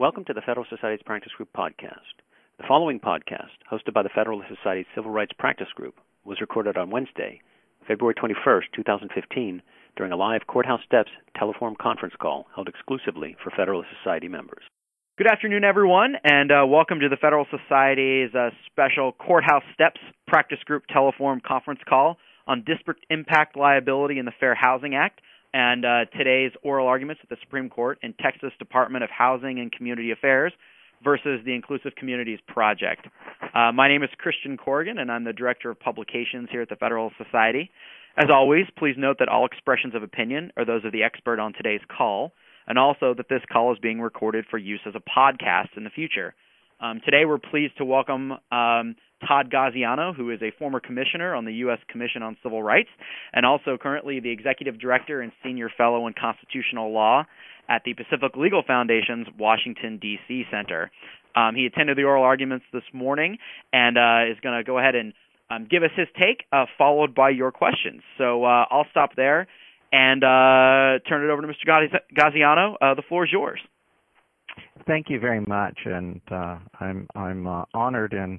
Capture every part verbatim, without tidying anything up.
Welcome to the Federalist Society's Practice Group podcast. The following podcast, hosted by the Federalist Society's Civil Rights Practice Group, was recorded on Wednesday, February twenty-first, twenty fifteen, during a live Courthouse Steps telephone conference call held exclusively for Federalist Society members. Good afternoon, everyone, and uh, welcome to the Federalist Society's uh, special Courthouse Steps Practice Group telephone conference call on disparate impact liability in the Fair Housing Act, and uh, today's oral arguments at the Supreme Court in Texas Department of Housing and Community Affairs versus the Inclusive Communities Project. Uh, my name is Christian Corrigan, and I'm the Director of Publications here at the Federalist Society. As always, please note that all expressions of opinion are those of the expert on today's call, and also that this call is being recorded for use as a podcast in the future. Um, today we're pleased to welcome um, Todd Gaziano, who is a former commissioner on the U S Commission on Civil Rights and also currently the Executive Director and Senior Fellow in Constitutional Law at the Pacific Legal Foundation's Washington, D C Center. Um, he attended the oral arguments this morning and uh, is going to go ahead and um, give us his take, uh, followed by your questions. So uh, I'll stop there and uh, turn it over to Mister Gaziano. Uh, the floor is yours. Thank you very much, and uh, I'm I'm uh, honored and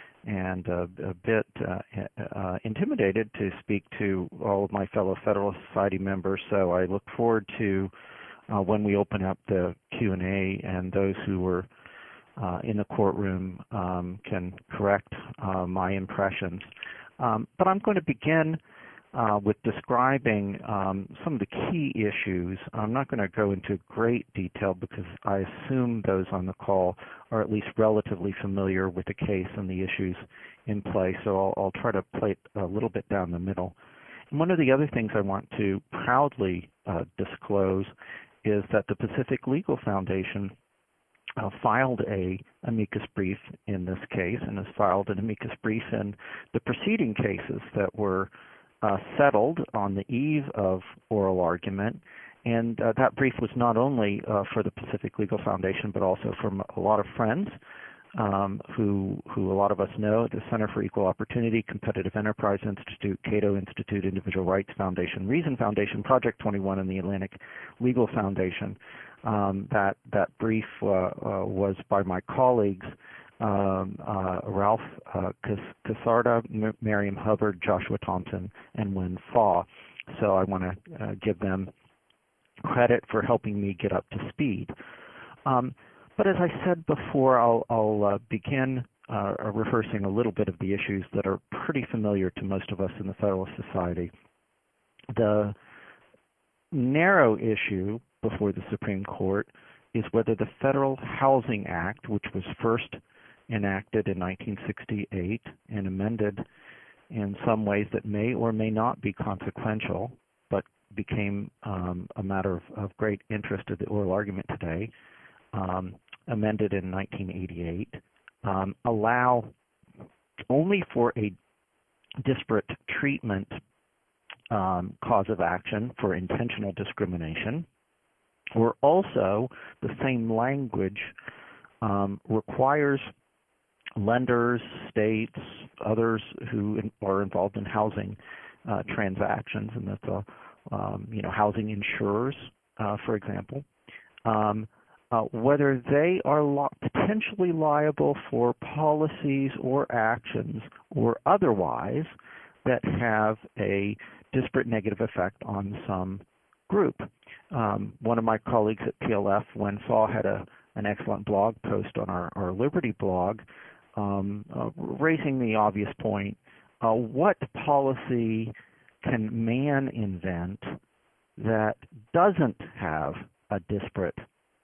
and uh, a bit uh, uh, intimidated to speak to all of my fellow Federalist Society members. So I look forward to uh, when we open up the Q and A, and those who were uh, in the courtroom um, can correct uh, my impressions. Um, but I'm going to begin Uh, with describing um, some of the key issues. I'm not going to go into great detail because I assume those on the call are at least relatively familiar with the case and the issues in play, so I'll, I'll try to play it a little bit down the middle. And one of the other things I want to proudly uh, disclose is that the Pacific Legal Foundation uh, filed a amicus brief in this case and has filed an amicus brief in the preceding cases that were Uh, settled on the eve of oral argument, and uh, that brief was not only uh, for the Pacific Legal Foundation but also from a lot of friends um, who who a lot of us know, the Center for Equal Opportunity, Competitive Enterprise Institute, Cato Institute, Individual Rights Foundation, Reason Foundation, Project twenty-one, and the Atlantic Legal Foundation. Um, that that brief uh, uh, was by my colleagues Um, uh, Ralph uh, Casarda, M- Miriam Hubbard, Joshua Thompson, and Wen Fa. So I want to uh, give them credit for helping me get up to speed. Um, but as I said before, I'll, I'll uh, begin uh, rehearsing a little bit of the issues that are pretty familiar to most of us in the Federalist Society. The narrow issue before the Supreme Court is whether the Federal Housing Act, which was first enacted in nineteen sixty-eight and amended in some ways that may or may not be consequential, but became um, a matter of, of great interest to the oral argument today, um, amended in nineteen eighty-eight, um, allow only for a disparate treatment um, cause of action for intentional discrimination, or also the same language um, requires lenders, states, others who in, are involved in housing uh, transactions, and that's a, um, you know, housing insurers, uh, for example, um, uh, whether they are li- potentially liable for policies or actions or otherwise that have a disparate negative effect on some group. Um, one of my colleagues at P L F, Wen Fa, had a, an excellent blog post on our, our Liberty blog Um, uh, raising the obvious point, uh, what policy can man invent that doesn't have a disparate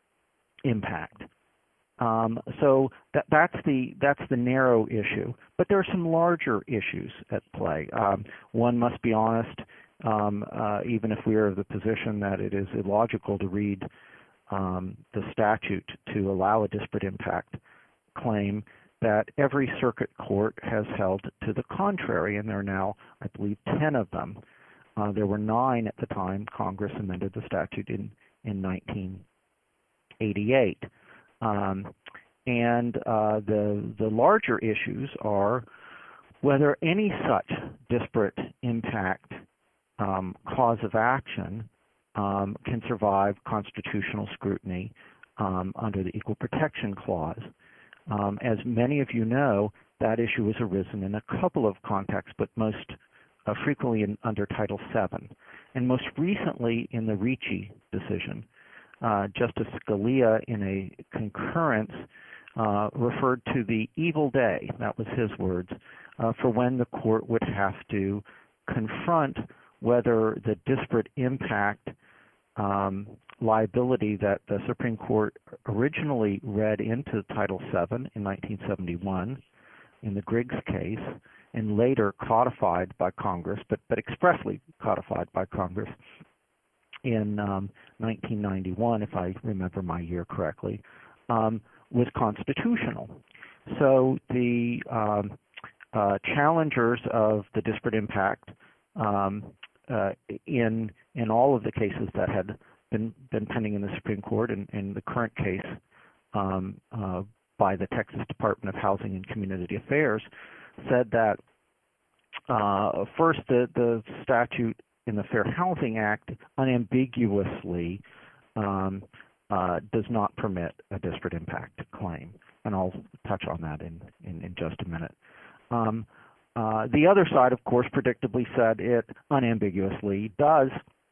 impact? Um, so that, that's the that's the narrow issue. But there are some larger issues at play. Um, one must be honest, um, uh, even if we are of the position that it is illogical to read um, the statute to allow a disparate impact claim, that every circuit court has held to the contrary, and there are now, I believe, ten of them. Uh, there were nine at the time Congress amended the statute in, in nineteen eighty-eight. Um, and uh, the, the larger issues are whether any such disparate impact um, cause of action um, can survive constitutional scrutiny um, under the Equal Protection Clause. Um, as many of you know, that issue has arisen in a couple of contexts, but most uh, frequently in, under Title seven. And most recently in the Ricci decision, uh, Justice Scalia, in a concurrence, uh, referred to the evil day, that was his words, uh, for when the court would have to confront whether the disparate impact um, liability that the Supreme Court originally read into Title seven in nineteen seventy-one in the Griggs case, and later codified by Congress, but, but expressly codified by Congress in um, nineteen ninety-one, if I remember my year correctly, um, was constitutional. So the um, uh, challengers of the disparate impact um, uh, in in all of the cases that had been, been pending in the Supreme Court, and in the current case um, uh, by the Texas Department of Housing and Community Affairs, said that uh, first the, the statute in the Fair Housing Act unambiguously um, uh, does not permit a disparate impact claim, and I'll touch on that in, in, in just a minute. Um, uh, the other side, of course, predictably said it unambiguously does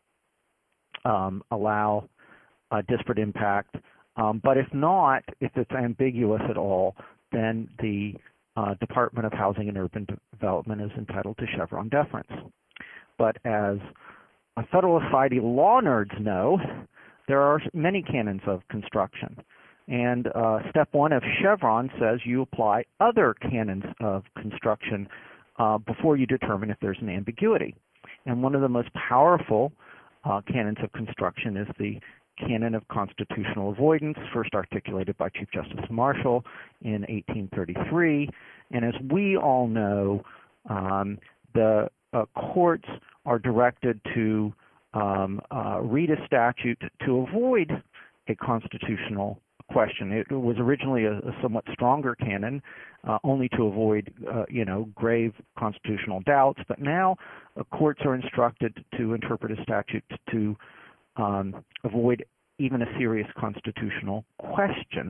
um, allow a disparate impact, um, but if not, if it's ambiguous at all, then the uh, Department of Housing and Urban Development is entitled to Chevron deference. But as Federalist Society law nerds know, there are many canons of construction. And uh, step one of Chevron says you apply other canons of construction uh, before you determine if there's an ambiguity. And one of the most powerful uh, canons of construction is the canon of constitutional avoidance, first articulated by Chief Justice Marshall in eighteen thirty-three. And as we all know, um, the uh, courts are directed to um, uh, read a statute to avoid a constitutional question. It was originally a, a somewhat stronger canon, uh, only to avoid, uh, you know, grave constitutional doubts. But now uh, courts are instructed to interpret a statute to um, avoid even a serious constitutional question.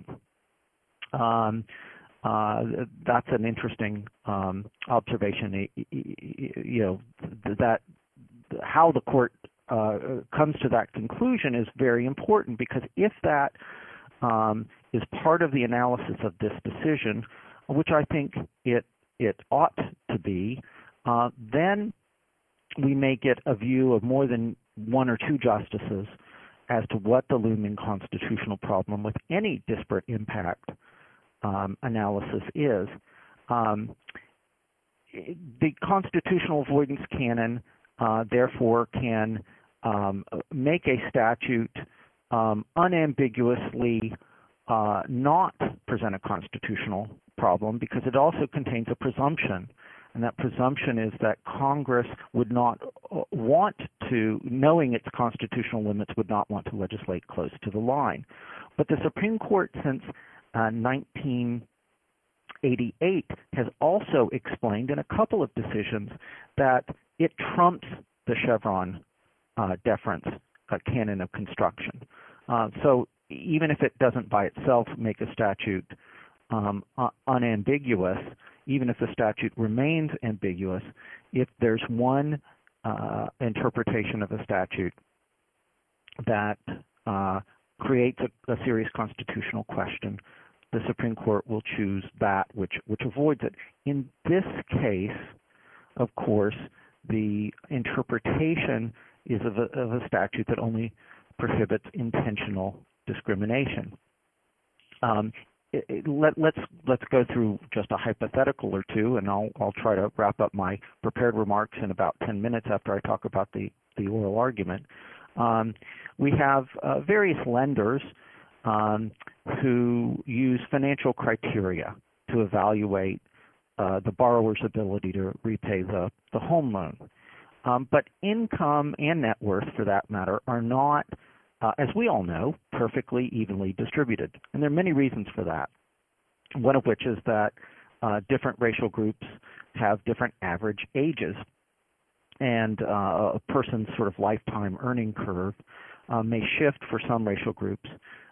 Um, uh, that's an interesting um, observation. You know, that how the court uh, comes to that conclusion is very important, because if that um, is part of the analysis of this decision, which I think it it ought to be, uh, then we may get a view of more than one or two justices as to what the looming constitutional problem with any disparate impact um, analysis is. Um, the constitutional avoidance canon, uh, therefore, can um, make a statute um, unambiguously uh, not present a constitutional problem, because it also contains a presumption. And that presumption is that Congress would not want to, knowing its constitutional limits, would not want to legislate close to the line. But the Supreme Court, since uh, nineteen eighty-eight, has also explained in a couple of decisions that it trumps the Chevron uh, deference uh, canon of construction. Uh, so even if it doesn't by itself make a statute um, uh, unambiguous, even if the statute remains ambiguous, if there's one uh, interpretation of a statute that uh, creates a, a serious constitutional question, the Supreme Court will choose that which, which avoids it. In this case, of course, the interpretation is of a, of a statute that only prohibits intentional discrimination. Um, It, it, let, let's let's go through just a hypothetical or two, and I'll I'll try to wrap up my prepared remarks in about ten minutes after I talk about the the oral argument. Um, we have uh, various lenders um, who use financial criteria to evaluate uh, the borrower's ability to repay the the home loan, um, but income and net worth, for that matter, are not, Uh, as we all know, perfectly evenly distributed. And there are many reasons for that, one of which is that uh, different racial groups have different average ages, and uh, a person's sort of lifetime earning curve uh, may shift for some racial groups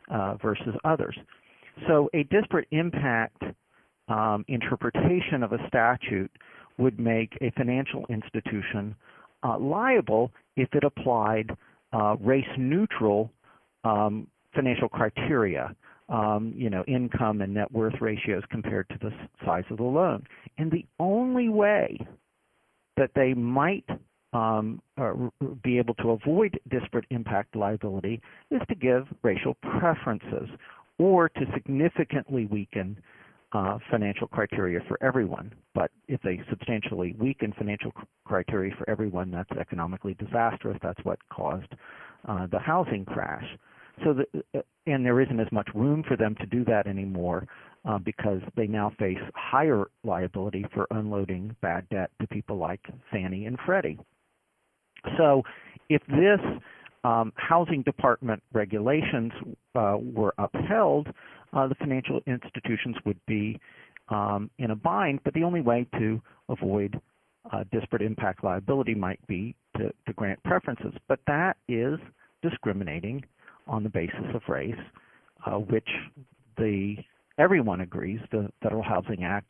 uh, versus others. So a disparate impact um, interpretation of a statute would make a financial institution uh, liable if it applied uh, race-neutral um, financial criteria, um, you know, income and net worth ratios compared to the size of the loan. And the only way that they might um, uh, be able to avoid disparate impact liability is to give racial preferences or to significantly weaken uh, financial criteria for everyone. But if they substantially weaken financial criteria for everyone, that's economically disastrous. That's what caused uh, the housing crash. So, the, and there isn't as much room for them to do that anymore uh, because they now face higher liability for unloading bad debt to people like Fannie and Freddie. So, if this um, housing department regulations uh, were upheld, uh, the financial institutions would be um, in a bind. But the only way to avoid uh, disparate impact liability might be to, to grant preferences. But that is discriminating on the basis of race, uh, which the everyone agrees the Federal Housing Act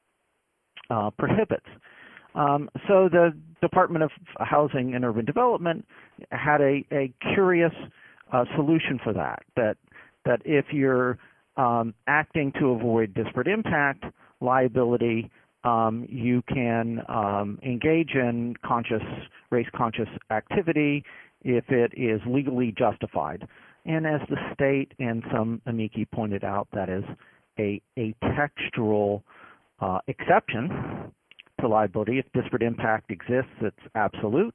uh, prohibits. Um, so the Department of Housing and Urban Development had a, a curious uh, solution for that, that, that if you're um, acting to avoid disparate impact liability, um, you can um, engage in conscious, race-conscious activity if it is legally justified. And as the state and some amici pointed out, that is a, a textual uh, exception to liability. If disparate impact exists, it's absolute.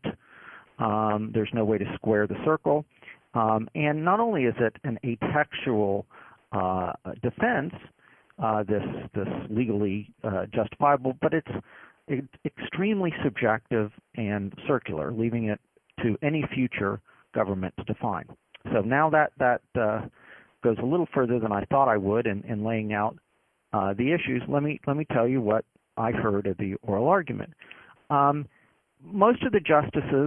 Um, there's no way to square the circle. Um, and not only is it an atextual uh, defense, uh, this, this legally uh, justifiable, but it's it, extremely subjective and circular, leaving it to any future government to define. So now that that uh, goes a little further than I thought I would in, in laying out uh, the issues. Let me let me tell you what I heard of the oral argument. Um, most of the justices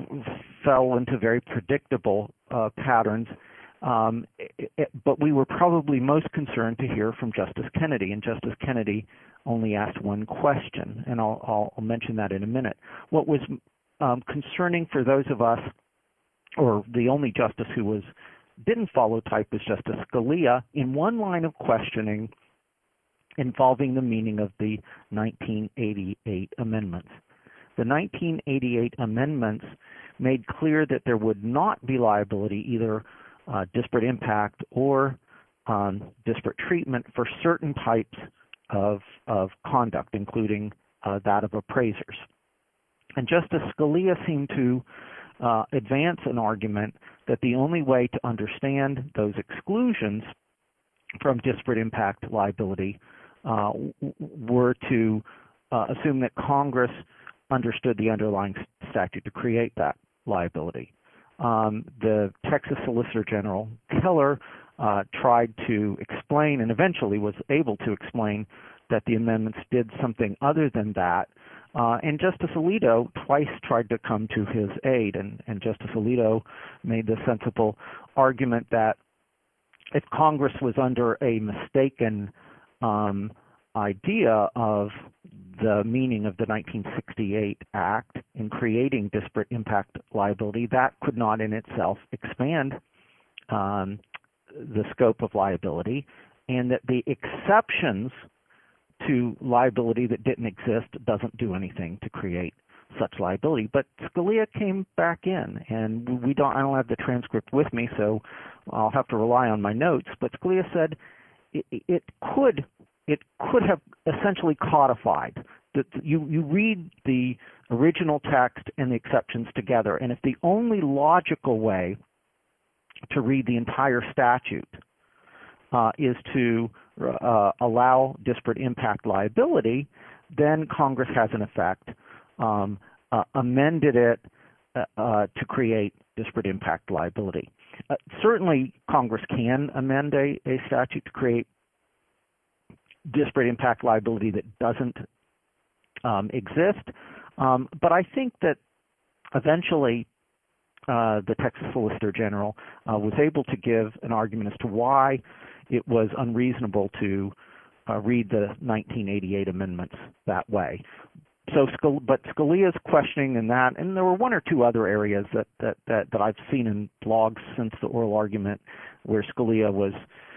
fell into very predictable uh, patterns, um, it, it, but we were probably most concerned to hear from Justice Kennedy, and Justice Kennedy only asked one question, and I'll, I'll, I'll mention that in a minute. What was um, concerning for those of us, or the only justice who was didn't follow type, was Justice Scalia in one line of questioning involving the meaning of the nineteen eighty-eight amendments. The nineteen eighty-eight amendments made clear that there would not be liability, either uh, disparate impact or um, disparate treatment, for certain types of, of conduct, including uh, that of appraisers. And Justice Scalia seemed to uh, advance an argument that the only way to understand those exclusions from disparate impact liability uh, were to uh, assume that Congress understood the underlying statute to create that liability. Um, the Texas Solicitor General Keller uh, tried to explain, and eventually was able to explain, that the amendments did something other than that. Uh, and Justice Alito twice tried to come to his aid, and, and Justice Alito made the sensible argument that if Congress was under a mistaken um, idea of the meaning of the nineteen sixty-eight Act in creating disparate impact liability, that could not in itself expand um, the scope of liability, and that the exceptions to liability that didn't exist doesn't do anything to create such liability. But Scalia came back in, and we don't. I don't have the transcript with me, so I'll have to rely on my notes. But Scalia said it, it could it could have essentially codified that. You you read the original text and the exceptions together, and if the only logical way to read the entire statute uh, is to uh, allow disparate impact liability, then Congress has in effect um, uh, amended it uh, uh, to create disparate impact liability. Uh, certainly, Congress can amend a, a statute to create disparate impact liability that doesn't um, exist, um, but I think that eventually uh, the Texas Solicitor General uh, was able to give an argument as to why it was unreasonable to uh, read the nineteen eighty-eight amendments that way. So, but Scalia's questioning in that, and there were one or two other areas that, that, that, that I've seen in blogs since the oral argument where Scalia was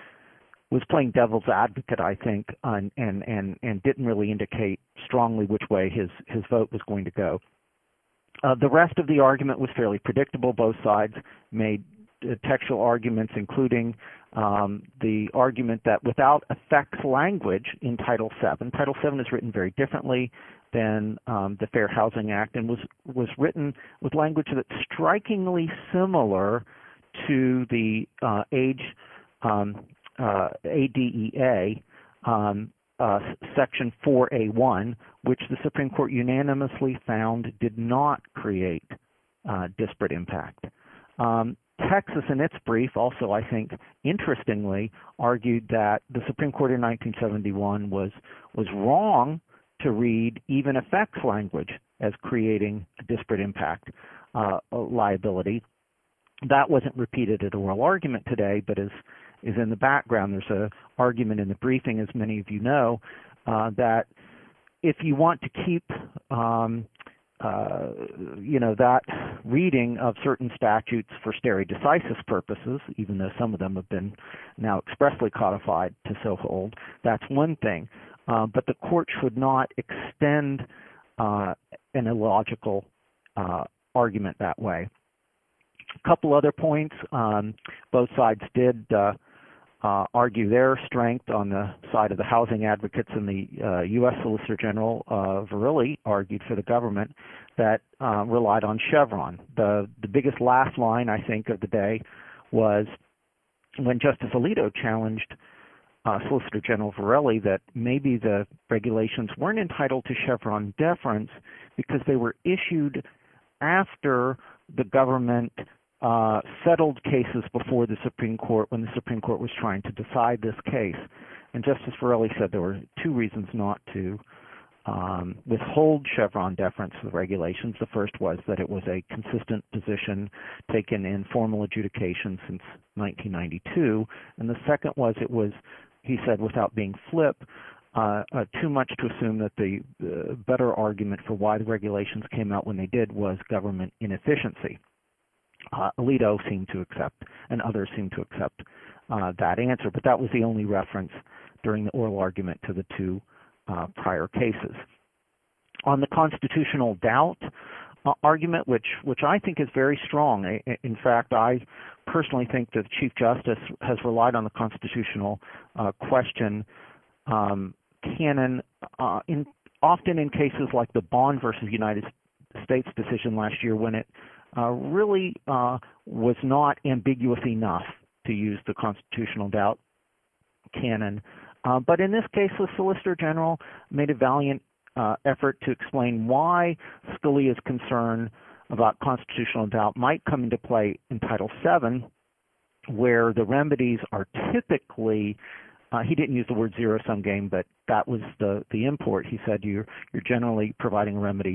was playing devil's advocate, I think, and and and, and didn't really indicate strongly which way his, his vote was going to go. Uh, the rest of the argument was fairly predictable. Both sides made uh, textual arguments, including um, the argument that without effects language in Title seven, Title seven is written very differently than um, the Fair Housing Act, and was was written with language that's strikingly similar to the uh, age um, uh, A D E A um, uh, Section four A one, which the Supreme Court unanimously found did not create uh, disparate impact. Um, Texas, in its brief, also, I think, interestingly, argued that the Supreme Court in nineteen seventy-one was was wrong to read even effects language as creating a disparate impact uh, liability. That wasn't repeated at oral argument today, but is is in the background. There's an argument in the briefing, as many of you know, uh, that if you want to keep um, uh, you know, that reading of certain statutes for stare decisis purposes, even though some of them have been now expressly codified to so hold, that's one thing. Uh, but the court should not extend uh, an illogical uh, argument that way. A couple other points. Um, both sides did uh, uh, argue their strength on the side of the housing advocates, and the uh, U S Solicitor General uh, Verrilli argued for the government that uh, relied on Chevron. The, the biggest laugh line, I think, of the day was when Justice Alito challenged Uh, Solicitor General Verrilli that maybe the regulations weren't entitled to Chevron deference because they were issued after the government uh, settled cases before the Supreme Court when the Supreme Court was trying to decide this case. And Justice Verrilli said there were two reasons not to um, withhold Chevron deference to the regulations. The first was that it was a consistent position taken in formal adjudication since nineteen ninety-two, and the second was it was, he said, without being flip, uh, uh, too much to assume that the uh, better argument for why the regulations came out when they did was government inefficiency. Uh, Alito seemed to accept, and others seemed to accept uh, that answer, but that was the only reference during the oral argument to the two uh, prior cases. On the constitutional doubt uh, argument, which which I think is very strong. In fact, I personally think that the Chief Justice has relied on the constitutional uh, question um, canon uh, in often in cases like the Bond versus United States decision last year, when it uh, really uh, was not ambiguous enough to use the constitutional doubt canon. Uh, but in this case, the Solicitor General made a valiant uh, effort to explain why Scalia's concern about constitutional doubt might come into play in Title seven, where the remedies are typically, uh, he didn't use the word zero-sum game, but that was the, the import. He said you're, you're generally providing a remedy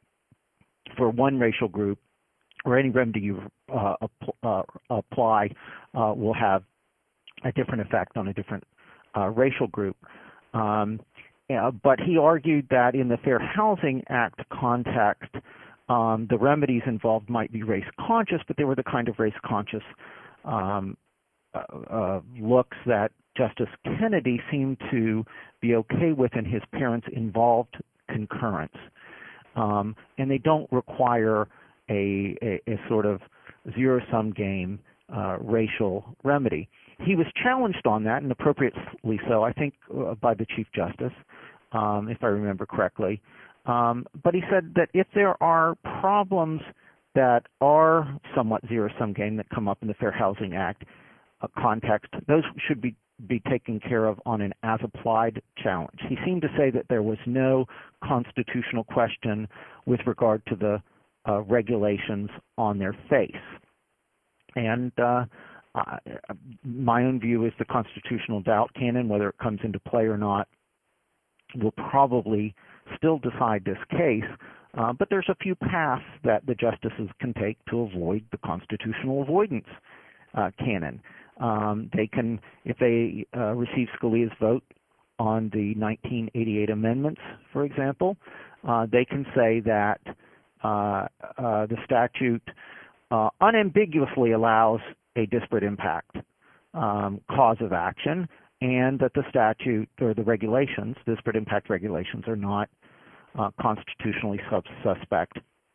for one racial group, or any remedy you uh, uh, apply uh, will have a different effect on a different uh, racial group. Um, yeah, but he argued that in the Fair Housing Act context, um, the remedies involved might be race-conscious, but they were the kind of race-conscious um, uh, uh, looks that Justice Kennedy seemed to be okay with in his parents-involved concurrence. Um, and they don't require a, a, a sort of zero-sum game uh, racial remedy. He was challenged on that, and appropriately so, I think, uh, by the Chief Justice, um, if I remember correctly. Um, but he said that if there are problems that are somewhat zero-sum game that come up in the Fair Housing Act uh, context, those should be, be taken care of on an as-applied challenge. He seemed to say that there was no constitutional question with regard to the uh, regulations on their face. And uh, uh, my own view is the constitutional doubt canon, whether it comes into play or not, will probably still decide this case, Uh, but there's a few paths that the justices can take to avoid the constitutional avoidance uh, canon. Um, they can, if they uh, receive Scalia's vote on the nineteen eighty-eight amendments, for example, uh, they can say that uh, uh, the statute uh, unambiguously allows a disparate impact um, cause of action, and that the statute or the regulations, disparate impact regulations, are not uh, constitutionally sub- suspect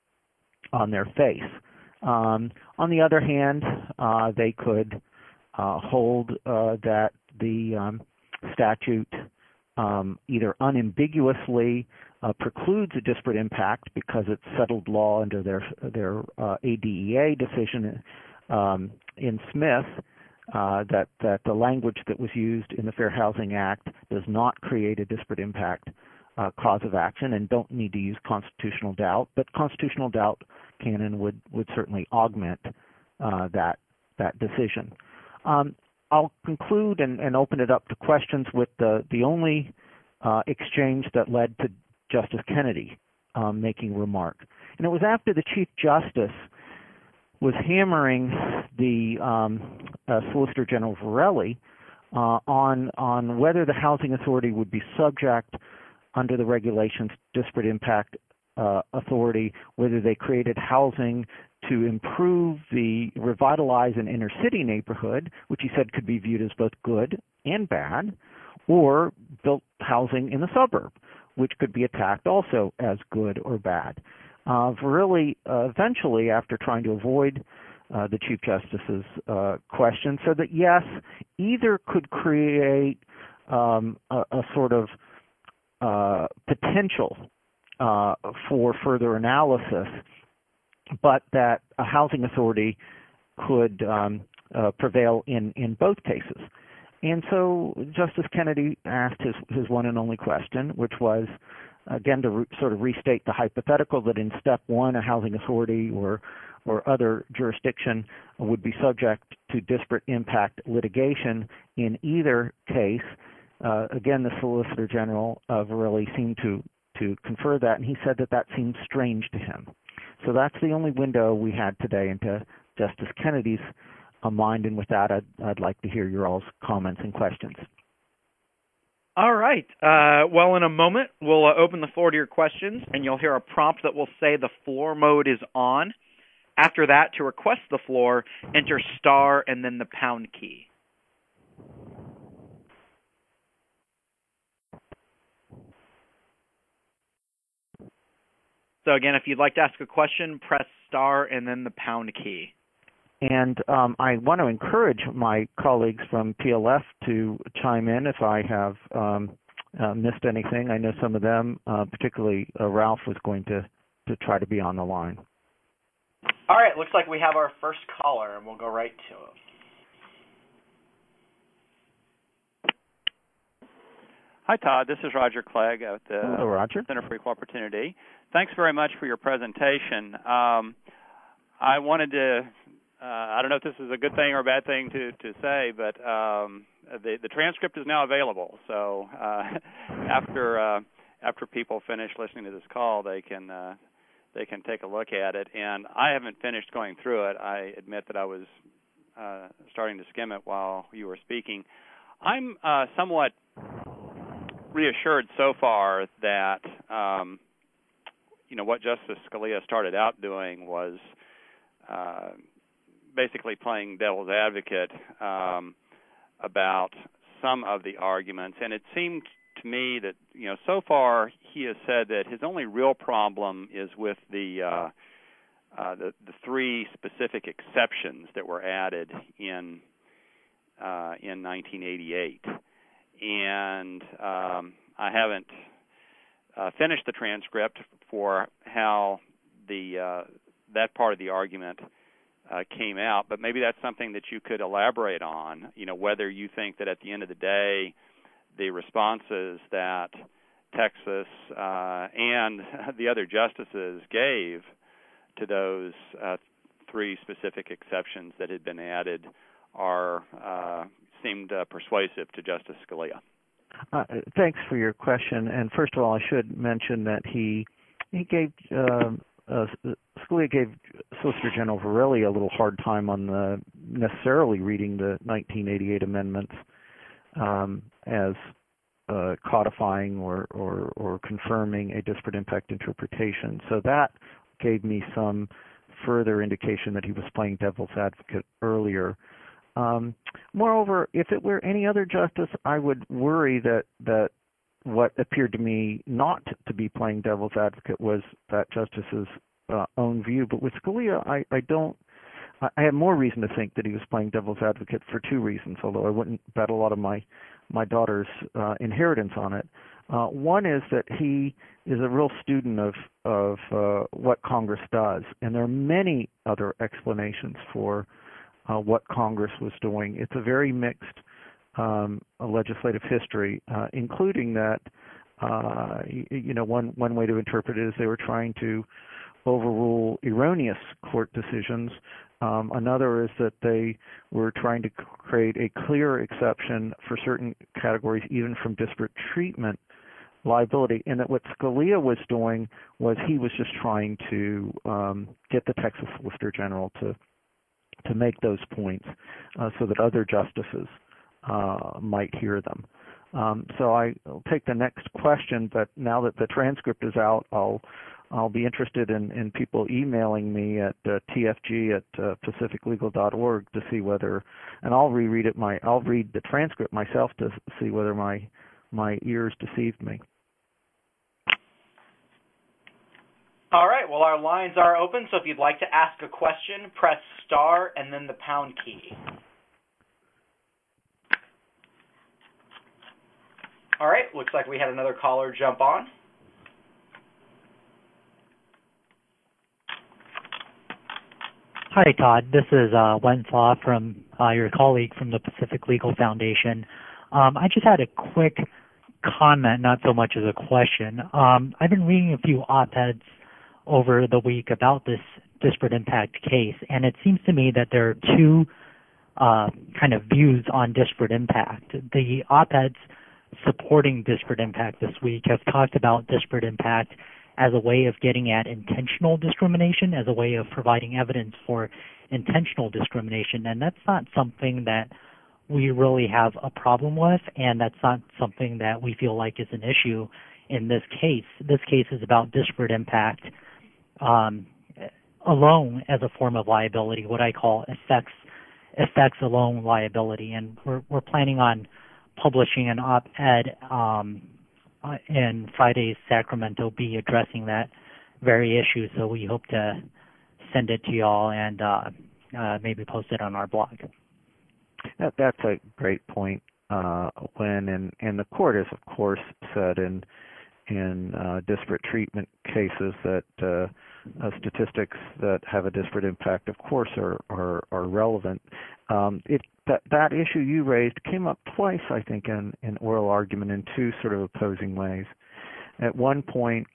on their face. Um, on the other hand, uh, they could uh, hold uh, that the um, statute um, either unambiguously uh, precludes a disparate impact because it's settled law under their their uh, A D E A decision um, in Smith, uh, that that the language that was used in the Fair Housing Act does not create a disparate impact uh, cause of action and don't need to use constitutional doubt, but constitutional doubt canon would would certainly augment uh, that that decision. Um, I'll conclude and, and open it up to questions with the, the only uh, exchange that led to Justice Kennedy um, making a remark. And it was after the Chief Justice was hammering the um, uh, Solicitor General Verrilli uh, on, on whether the Housing Authority would be subject under the regulations disparate impact uh, authority, whether they created housing to improve the revitalize an inner city neighborhood, which he said could be viewed as both good and bad, or built housing in the suburb, which could be attacked also as good or bad. Uh, Verrilli uh, eventually, after trying to avoid uh, the Chief Justice's uh, question, said that yes, either could create um, a, a sort of uh, potential uh, for further analysis, but that a housing authority could um, uh, prevail in, in both cases. And so Justice Kennedy asked his, his one and only question, which was, again, to re- sort of restate the hypothetical that in step one, a housing authority or, or other jurisdiction would be subject to disparate impact litigation. In either case, uh, again, the Solicitor General of Verrilli seemed to, to confer that, and he said that that seemed strange to him. So that's the only window we had today into Justice Kennedy's uh, mind, and with that, I'd, I'd like to hear your all's comments and questions. All right. Uh, well, in a moment, we'll uh, open the floor to your questions, and you'll hear a prompt that will say the floor mode is on. After that, to request the floor, enter star and then the pound key. So again, if you'd like to ask a question, press star and then the pound key. And um, I want to encourage my colleagues from P L F to chime in if I have um, uh, missed anything. I know some of them, uh, particularly uh, Ralph, was going to, to try to be on the line. All right, looks like we have our first caller, and we'll go right to him. Hi, Todd. This is Roger Clegg at the Hello, Roger. Center for Equal Opportunity. Thanks very much for your presentation. Um, I wanted to, uh, I don't know if this is a good thing or a bad thing to, to say, but um, the, the transcript is now available. So uh, after uh, after people finish listening to this call, they can uh, they can take a look at it. And I haven't finished going through it. I admit that I was uh, starting to skim it while you were speaking. I'm uh, somewhat reassured so far that um, you know what Justice Scalia started out doing was uh, basically playing devil's advocate um, about some of the arguments, and it seemed to me that you know so far he has said that his only real problem is with the uh, uh, the, the three specific exceptions that were added in uh, in nineteen eighty-eight. And um, I haven't uh, finished the transcript for how the uh, that part of the argument uh, came out, but maybe that's something that you could elaborate on, you know, whether you think that at the end of the day the responses that Texas uh, and the other justices gave to those uh, three specific exceptions that had been added are uh, seemed uh, persuasive to Justice Scalia. Uh, thanks for your question. And first of all, I should mention that he he gave um, uh, Scalia gave Solicitor General Verrilli a little hard time on the necessarily reading the nineteen eighty-eight amendments um, as uh, codifying or, or or confirming a disparate impact interpretation. So that gave me some further indication that he was playing devil's advocate earlier. Um, moreover, if it were any other justice, I would worry that that what appeared to me not to be playing devil's advocate was that justice's uh, own view. But with Scalia, I, I don't. I have more reason to think that he was playing devil's advocate for two reasons, although I wouldn't bet a lot of my my daughter's uh, inheritance on it. Uh, one is that he is a real student of of uh, what Congress does, and there are many other explanations for uh, what Congress was doing. It's a very mixed um, legislative history, uh, including that uh, you, you know one one way to interpret it is they were trying to overrule erroneous court decisions. Um, another is that they were trying to create a clear exception for certain categories, even from disparate treatment liability, and that what Scalia was doing was he was just trying to um, get the Texas Solicitor General to to make those points uh, so that other justices uh, might hear them. Um, so I, I'll take the next question, but now that the transcript is out, I'll I'll be interested in, in people emailing me at uh, T F G at uh, pacific legal dot org to see whether, and I'll reread it. My I'll read the transcript myself to see whether my my ears deceived me. All right. Well, our lines are open, so if you'd like to ask a question, press star and then the pound key. All right. Looks like we had another caller jump on. Hi, Todd. This is uh, Wen Thaw from uh, your colleague from the Pacific Legal Foundation. Um, I just had a quick comment, not so much as a question. Um, I've been reading a few op-eds over the week about this disparate impact case, and it seems to me that there are two uh, kind of views on disparate impact. The op-eds supporting disparate impact this week have talked about disparate impact as a way of getting at intentional discrimination, as a way of providing evidence for intentional discrimination, and that's not something that we really have a problem with, and that's not something that we feel like is an issue in this case. This case is about disparate impact um, alone as a form of liability, what I call effects effects alone liability, and we're, we're planning on publishing an op-ed um, in Friday's Sacramento Bee addressing that very issue, so we hope to send it to y'all and uh, uh, maybe post it on our blog. That, that's a great point, uh, Lynn, and, and the court has, of course, said in in uh, disparate treatment cases that uh, uh, statistics that have a disparate impact, of course, are are, are relevant. Um, it that that issue you raised came up twice, I think, in, in oral argument in two sort of opposing ways. At one point,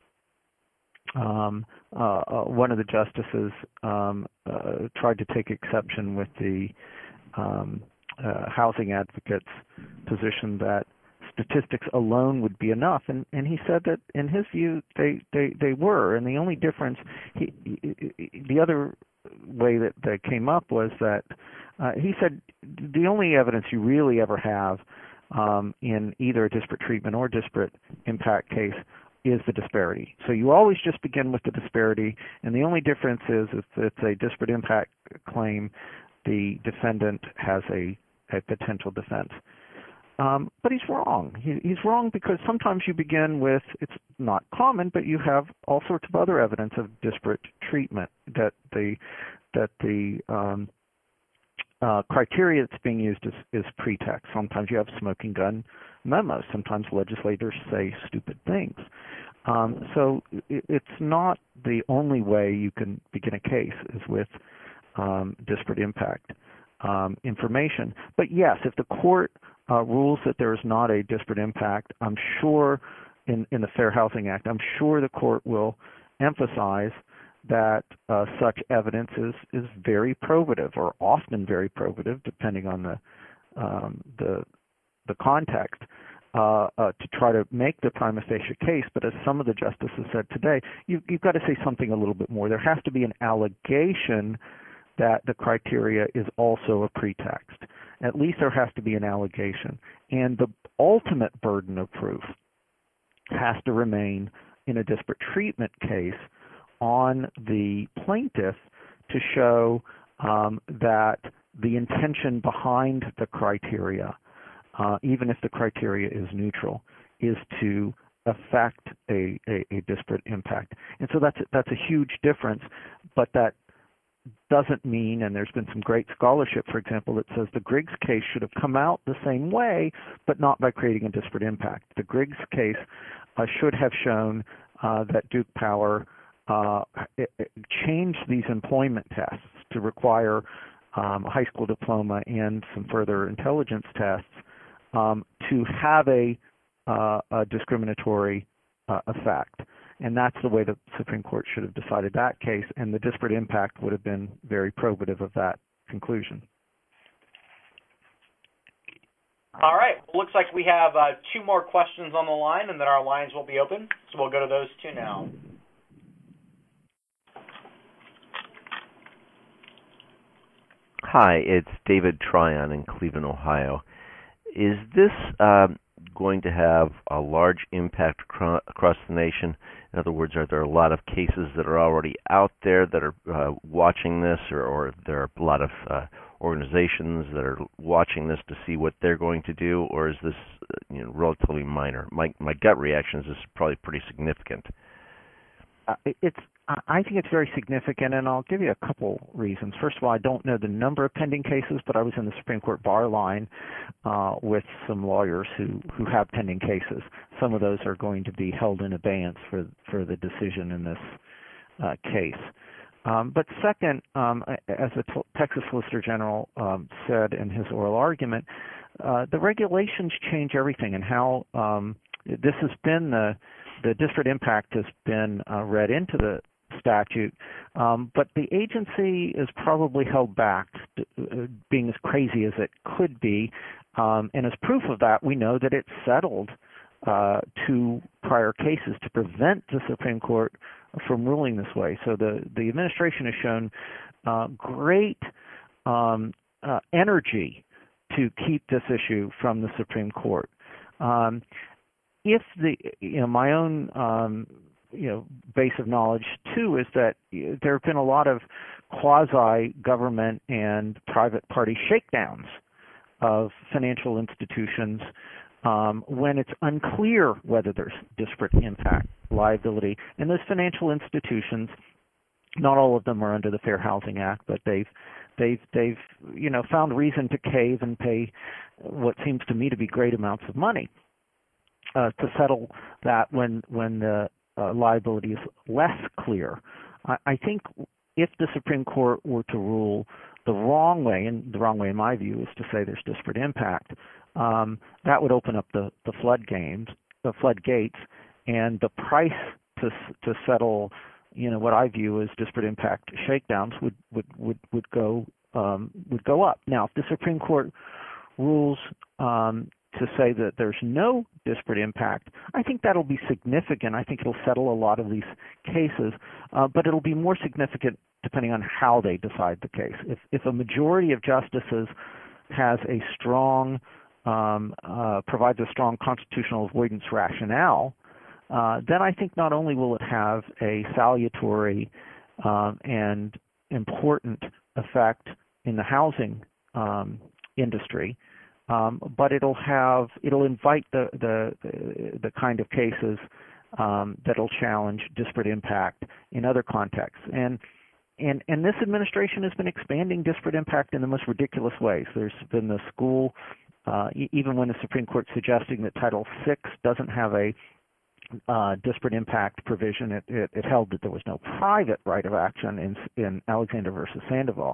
um, uh, uh, one of the justices um, uh, tried to take exception with the um, uh, housing advocate's position that statistics alone would be enough, and, and he said that in his view they, they, they were, and the only difference, he, he, the other way that they came up was that uh, he said the only evidence you really ever have um, in either a disparate treatment or disparate impact case is the disparity. So you always just begin with the disparity, and the only difference is if it's a disparate impact claim, the defendant has a, a potential defense. Um, but he's wrong. He, he's wrong because sometimes you begin with, it's not common, but you have all sorts of other evidence of disparate treatment, that the that the um, uh, criteria that's being used is, is pretext. Sometimes you have smoking gun memos. Sometimes legislators say stupid things. Um, so it, it's not the only way you can begin a case is with um, disparate impact um, information. But yes, if the court Uh, rules that there is not a disparate impact, I'm sure in, in the Fair Housing Act, I'm sure the court will emphasize that uh, such evidence is, is very probative, or often very probative, depending on the um, the, the context. uh, uh, to try to make the prima facie case, but as some of the justices said today, you, you've got to say something a little bit more. There has to be an allegation that the criteria is also a pretext. At least there has to be an allegation. And the ultimate burden of proof has to remain in a disparate treatment case on the plaintiff to show um, that the intention behind the criteria, uh, even if the criteria is neutral, is to affect a, a, a disparate impact. And so that's that's a huge difference, but that doesn't mean, and there's been some great scholarship, for example, that says the Griggs case should have come out the same way, but not by creating a disparate impact. The Griggs case uh, should have shown uh, that Duke Power uh, it, it changed these employment tests to require um, a high school diploma and some further intelligence tests um, to have a, uh, a discriminatory uh, effect. And that's the way the Supreme Court should have decided that case, and the disparate impact would have been very probative of that conclusion. All right. Well, looks like we have uh, two more questions on the line, and then our lines will be open. So we'll go to those two now. Hi, it's David Tryon in Cleveland, Ohio. Is this uh, going to have a large impact acro- across the nation? In other words, are there a lot of cases that are already out there that are uh, watching this, or, or there are a lot of uh, organizations that are watching this to see what they're going to do, or is this uh, you know, relatively minor? My my gut reaction is this is probably pretty significant. Uh, it's I think it's very significant, and I'll give you a couple reasons. First of all, I don't know the number of pending cases, but I was in the Supreme Court bar line uh, with some lawyers who, who have pending cases. Some of those are going to be held in abeyance for, for the decision in this uh, case. Um, but second, um, as the Texas Solicitor General um, said in his oral argument, uh, the regulations change everything, and how um, this has been the, the disparate impact has been uh, read into the statute, um, but the agency is probably held back, uh, being as crazy as it could be. Um, and as proof of that, we know that it settled uh, two prior cases to prevent the Supreme Court from ruling this way. So the, the administration has shown uh, great um, uh, energy to keep this issue from the Supreme Court. Um, if the, you know, my own um, you know, base of knowledge too is that there have been a lot of quasi-government and private party shakedowns of financial institutions um, when it's unclear whether there's disparate impact liability. And those financial institutions, not all of them are under the Fair Housing Act, but they've they've they've you know found reason to cave and pay what seems to me to be great amounts of money uh, to settle that when when the Uh, liability is less clear. I, I think if the Supreme Court were to rule the wrong way, and the wrong way in my view is to say there's disparate impact, um, that would open up the, the flood games, the floodgates, and the price to to settle, you know, what I view as disparate impact shakedowns would would would would go um, would go up. Now, if the Supreme Court rules um, to say that there's no disparate impact, I think that'll be significant. I think it'll settle a lot of these cases, uh, but it'll be more significant depending on how they decide the case. If, if a majority of justices has a strong, um, uh, provides a strong constitutional avoidance rationale, uh, then I think not only will it have a salutary um, and important effect in the housing um, industry, Um, but it'll have it'll invite the the the kind of cases um, that'll challenge disparate impact in other contexts. And and and this administration has been expanding disparate impact in the most ridiculous ways. There's been the school, uh, e- even when the Supreme Court suggesting that Title six doesn't have a uh, disparate impact provision, it, it, it held that there was no private right of action in in Alexander versus Sandoval.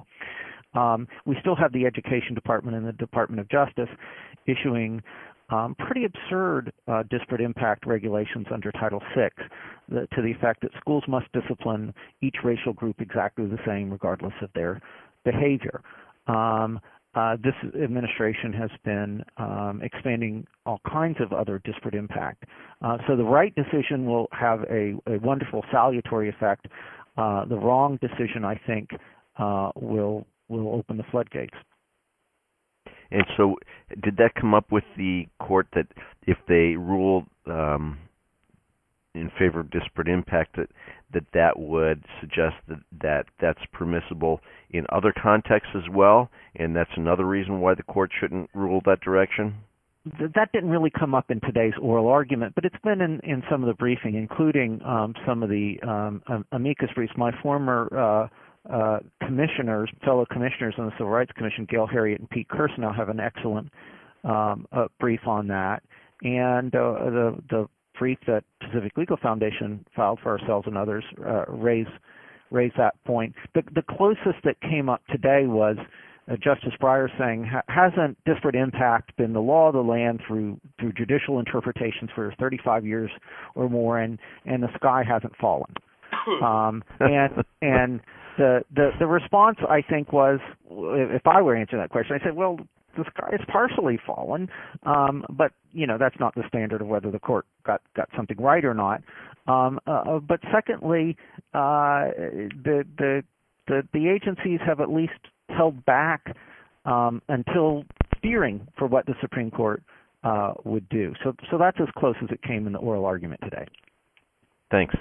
Um, we still have the Education Department and the Department of Justice issuing um, pretty absurd uh, disparate impact regulations under Title six the, to the effect that schools must discipline each racial group exactly the same regardless of their behavior. Um, uh, this administration has been um, expanding all kinds of other disparate impact. Uh, so the right decision will have a, a wonderful salutary effect. Uh, the wrong decision, I think, uh, will will open the floodgates. And so, did that come up with the court that if they ruled um, in favor of disparate impact, that that, that would suggest that, that that's permissible in other contexts as well, and that's another reason why the court shouldn't rule that direction? That didn't really come up in today's oral argument, but it's been in, in some of the briefing, including um, some of the um, amicus briefs. My former uh, uh, commissioners, fellow commissioners on the Civil Rights Commission, Gail Harriet and Pete Kirsanow, have an excellent um, uh, brief on that. And uh, the, the brief that Pacific Legal Foundation filed for ourselves and others uh, raise, raise that point. The, the closest that came up today was Uh, Justice Breyer saying, ha- hasn't disparate impact been the law of the land through through judicial interpretations for thirty-five years or more, and, and the sky hasn't fallen? Um, and and the, the the response, I think, was, if I were answering that question, I said, well, the sky has partially fallen, um, but you know that's not the standard of whether the court got, got something right or not. Um, uh, but secondly, uh, the the the the agencies have at least held back um, until steering for what the Supreme Court uh, would do. So, so that's as close as it came in the oral argument today. Thanks.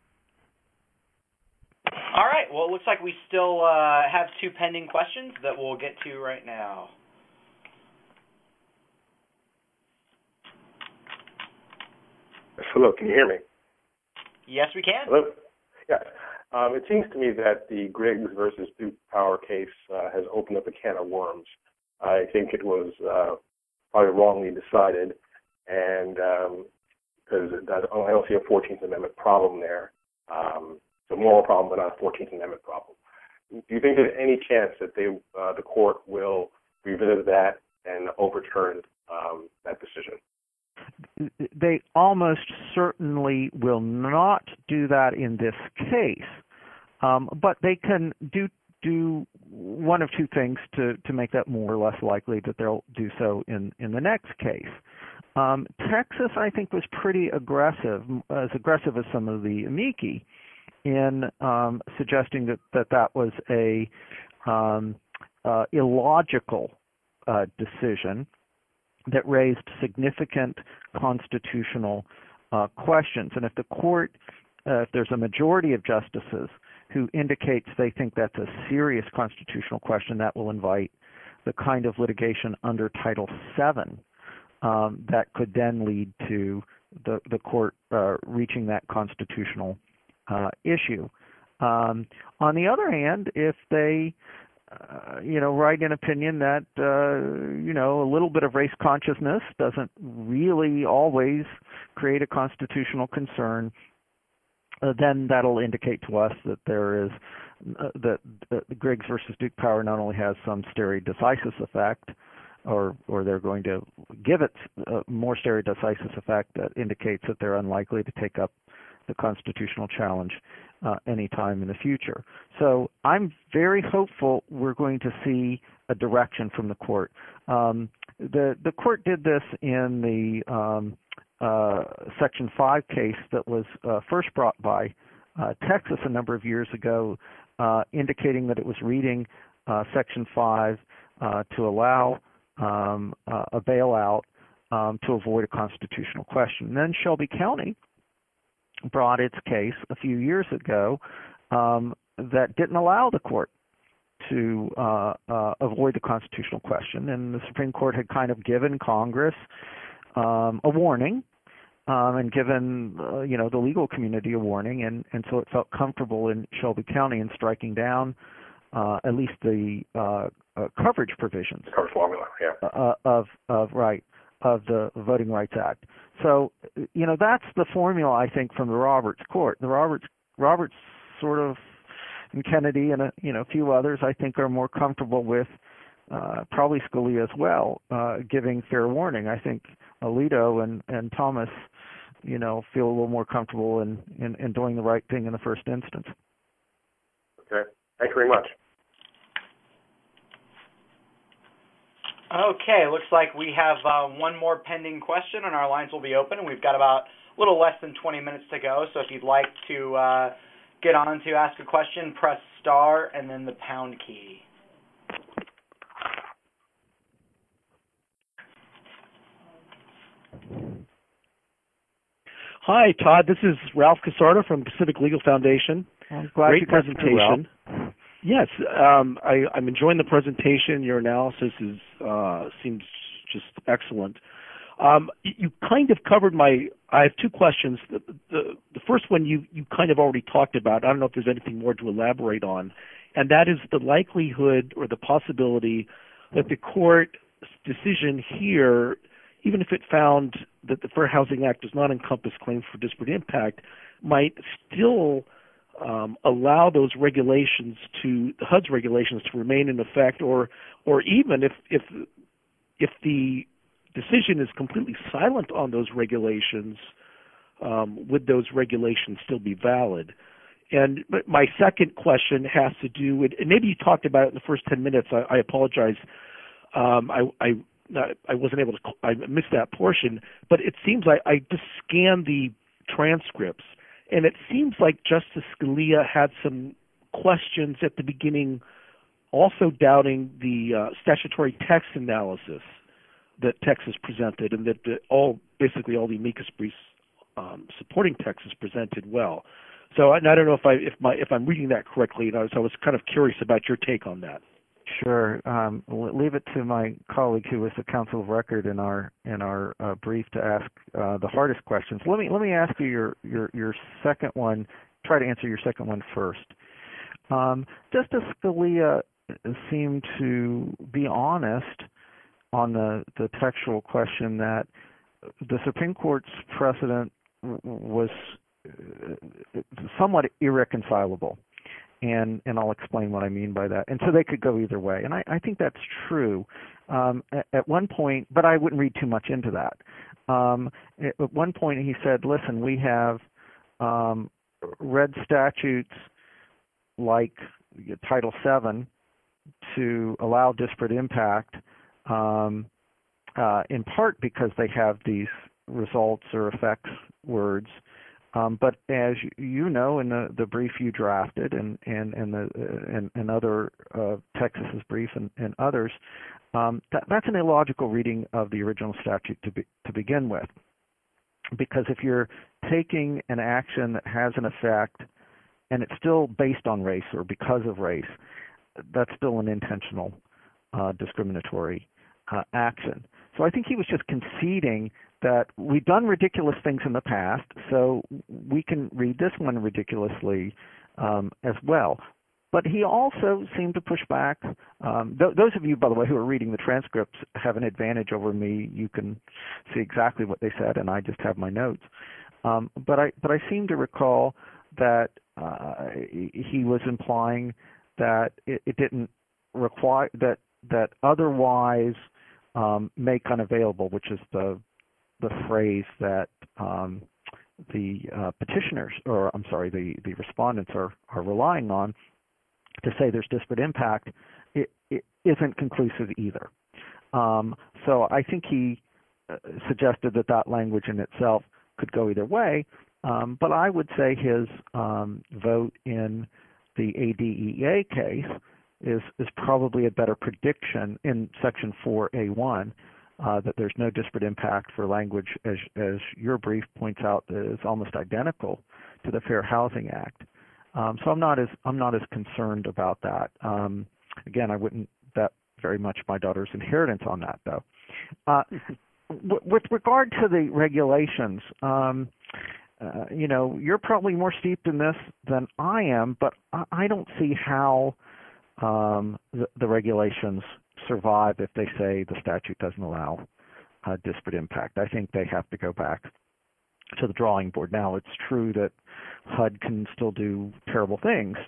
All right. Well, it looks like we still uh, have two pending questions that we'll get to right now. Hello, can you hear me? Yes, we can. Hello? Yeah. Um, it seems to me that the Griggs versus Duke Power case uh, has opened up a can of worms. I think it was uh, probably wrongly decided, and because um, I don't see a fourteenth Amendment problem there. Um, it's a moral problem, but not a fourteenth Amendment problem. Do you think there's any chance that they, uh, the court will revisit that and overturn um, that decision? They almost certainly will not do that in this case, um, but they can do do one of two things to, to make that more or less likely that they'll do so in, in the next case. Um, Texas, I think, was pretty aggressive, as aggressive as some of the amici, in um, suggesting that, that that was a um, uh, illogical uh, decision that raised significant constitutional uh, questions. And if the court, uh, if there's a majority of justices who indicates they think that's a serious constitutional question, that will invite the kind of litigation under Title seven um, that could then lead to the, the court uh, reaching that constitutional uh, issue. Um, on the other hand, if they Uh, you know, write an opinion that, uh, you know, a little bit of race consciousness doesn't really always create a constitutional concern, uh, then that'll indicate to us that there is, uh, that uh, Griggs versus Duke Power not only has some stare decisis effect, or or they're going to give it uh, more stare decisis effect that indicates that they're unlikely to take up the constitutional challenge uh, anytime in the future. So I'm very hopeful we're going to see a direction from the court. Um, the the court did this in the um, uh, Section five case that was uh, first brought by uh, Texas a number of years ago, uh, indicating that it was reading uh, Section five uh, to allow um, uh, a bailout um, to avoid a constitutional question. And then Shelby County brought its case a few years ago um, that didn't allow the court to uh, uh, avoid the constitutional question, and the Supreme Court had kind of given Congress um, a warning um, and given uh, you know the legal community a warning, and, and so it felt comfortable in Shelby County in striking down uh, at least the uh, uh, coverage provisions coverage formula, yeah. uh, of of right. of the Voting Rights Act. So, you know, that's the formula, I think, from the Roberts Court. The Roberts, Roberts sort of, and Kennedy and, a, you know, a few others, I think, are more comfortable with, uh, probably Scalia as well, uh, giving fair warning. I think Alito and, and Thomas, you know, feel a little more comfortable in, in, in doing the right thing in the first instance. Okay. Thank you very much. Okay, looks like we have uh, one more pending question, and our lines will be open. And we've got about a little less than twenty minutes to go. So if you'd like to uh, get on to ask a question, press star and then the pound key. Hi, Todd. This is Ralph Casarda from Pacific Legal Foundation. I'm glad Great you got presentation. Well. Yes, um, I, I'm enjoying the presentation. Your analysis is uh, seems just excellent. Um, you kind of covered my. I have two questions. The, the, the first one you, you kind of already talked about. I don't know if there's anything more to elaborate on, and that is the likelihood or the possibility that the court's decision here, even if it found that the Fair Housing Act does not encompass claims for disparate impact, might still um, allow those regulations to the H U D's regulations to remain in effect, or or even if if if the decision is completely silent on those regulations, um, would those regulations still be valid? And my second question has to do with, and maybe you talked about it in the first ten minutes. I, I apologize. Um, I, I I wasn't able to. I missed that portion, but it seems like I just scanned the transcripts, and it seems like Justice Scalia had some questions at the beginning, also doubting the uh, statutory text analysis that Texas presented, and that the, all basically all the amicus briefs um, supporting Texas presented well. So I, I don't know if I if my if I'm reading that correctly, and I was I was kind of curious about your take on that. Sure. Um, leave it to my colleague who was the counsel of record in our in our uh, brief to ask uh, the hardest questions. Let me let me ask you your your your second one. Try to answer your second one first. Um, Justice Scalia seemed to be honest on the the textual question that the Supreme Court's precedent was somewhat irreconcilable. And and I'll explain what I mean by that. And so they could go either way. And I, I think that's true. Um, at, at one point, but I wouldn't read too much into that. Um, at one point he said, listen, we have um, read statutes like Title seven to allow disparate impact, um, uh, in part because they have these results or effects words. Um, but as you know, in the, the brief you drafted, and and and the and, and other uh, Texas's brief and, and others, um, that, that's an illogical reading of the original statute to be, to begin with, because if you're taking an action that has an effect and it's still based on race or because of race, that's still an intentional uh, discriminatory uh, action. So I think he was just conceding that we've done ridiculous things in the past, so we can read this one ridiculously um, as well. But he also seemed to push back. Um, th- those of you, by the way, who are reading the transcripts have an advantage over me. You can see exactly what they said, and I just have my notes. Um, but I, but I seem to recall that uh, he was implying that it, it didn't require that that otherwise um, make unavailable, which is the the phrase that um, the uh, petitioners, or I'm sorry, the, the respondents are, are relying on to say there's disparate impact, it, it isn't conclusive either. Um, so I think he uh, suggested that that language in itself could go either way, um, but I would say his um, vote in the A D E A case is, is probably a better prediction in Section four A one. Uh, that there's no disparate impact for language, as as your brief points out, that is almost identical to the Fair Housing Act. Um, so I'm not as I'm not as concerned about that. Um, again, I wouldn't bet very much my daughter's inheritance on that, though. Uh, w- with regard to the regulations, um, uh, you know, you're probably more steeped in this than I am, but I, I don't see how um, the, the regulations survive if they say the statute doesn't allow uh, disparate impact. I think they have to go back to the drawing board. Now, it's true that H U D can still do terrible things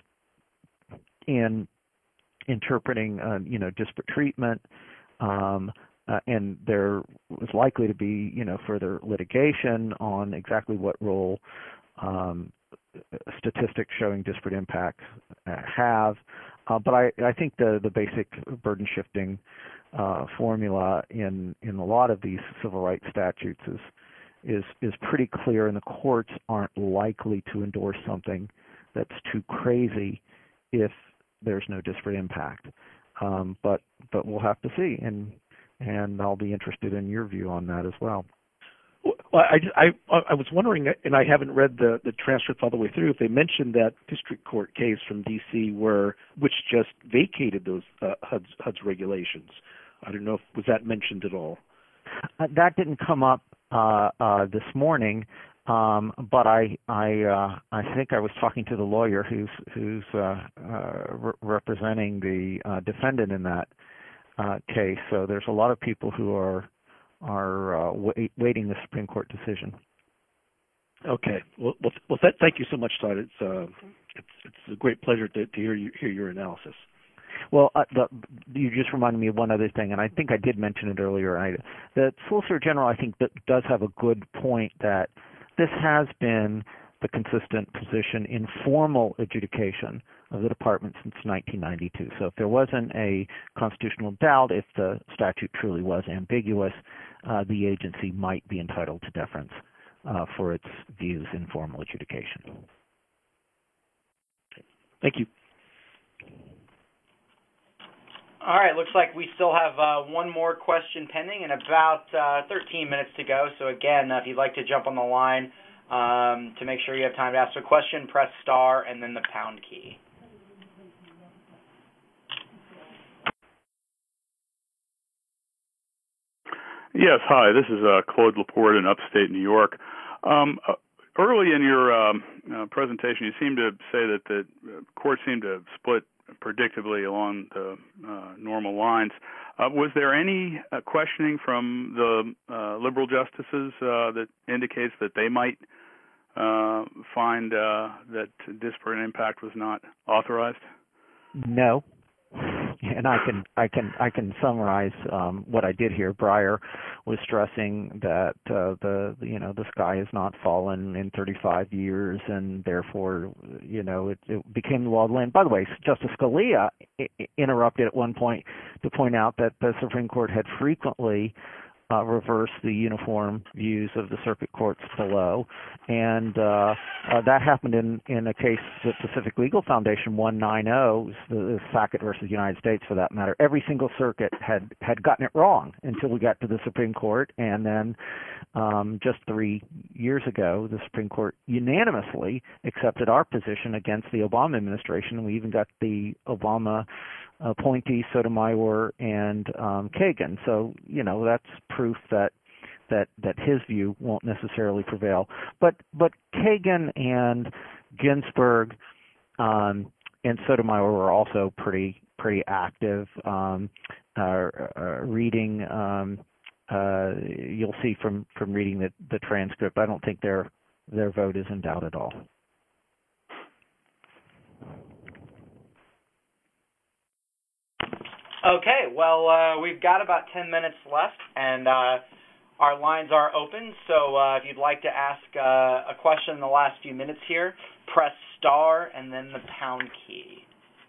in interpreting, uh, you know, disparate treatment, um, uh, and there is likely to be, you know, further litigation on exactly what role um, statistics showing disparate impact uh, have. Uh, but I, I think the, the basic burden shifting uh, formula in, in a lot of these civil rights statutes is, is, is pretty clear, and the courts aren't likely to endorse something that's too crazy if there's no disparate impact. Um, but but we'll have to see, and and I'll be interested in your view on that as well. Well, I, I, I was wondering, and I haven't read the, the transcript all the way through, if they mentioned that district court case from D C where which just vacated those uh, H U D's, H U D's regulations. I don't know if was that mentioned at all. Uh, that didn't come up uh, uh, this morning, um, but I I uh, I think I was talking to the lawyer who's who's uh, uh, re- representing the uh, defendant in that uh, case. So there's a lot of people who are. are uh, wait, waiting the Supreme Court decision. Okay. Well, well, well th- thank you so much, Todd. It's uh, it's it's a great pleasure to, to hear you hear your analysis. Well, uh, the, you just reminded me of one other thing, and I think I did mention it earlier. I, the Solicitor General, I think, that does have a good point that this has been the consistent position in formal adjudication of the department since nineteen ninety-two. So if there wasn't a constitutional doubt, if the statute truly was ambiguous, uh, the agency might be entitled to deference uh, for its views in formal adjudication. Thank you. All right, looks like we still have uh, one more question pending and about uh, thirteen minutes to go. So again, uh, if you'd like to jump on the line um, to make sure you have time to ask a question, press star and then the pound key. Yes, hi. This is uh, Claude Laporte in upstate New York. Um, uh, early in your um, uh, presentation, you seemed to say that the court seemed to split predictably along the uh, normal lines. Uh, was there any uh, questioning from the uh, liberal justices uh, that indicates that they might uh, find uh, that disparate impact was not authorized? No. And I can I can I can summarize um, what I did here. Breyer was stressing that uh, the you know the sky has not fallen in thirty-five years, and therefore you know it, it became the law of the land. By the way, Justice Scalia I- interrupted at one point to point out that the Supreme Court had frequently Uh, reverse the uniform views of the circuit courts below, and uh, uh, that happened in, in a case that Pacific Legal Foundation one ninety, the Sackett versus United States for that matter. Every single circuit had, had gotten it wrong until we got to the Supreme Court, and then um, just three years ago, the Supreme Court unanimously accepted our position against the Obama administration, and we even got the Obama appointees Sotomayor and um, Kagan. So, you know, that's proof that that that his view won't necessarily prevail. But but Kagan and Ginsburg um, and Sotomayor were also pretty pretty active. Um, uh, uh, reading, um, uh, you'll see from, from reading the, the transcript, I don't think their their vote is in doubt at all. Okay, well, uh, we've got about ten minutes left, and uh, our lines are open. So uh, if you'd like to ask uh, a question in the last few minutes here, press star and then the pound key.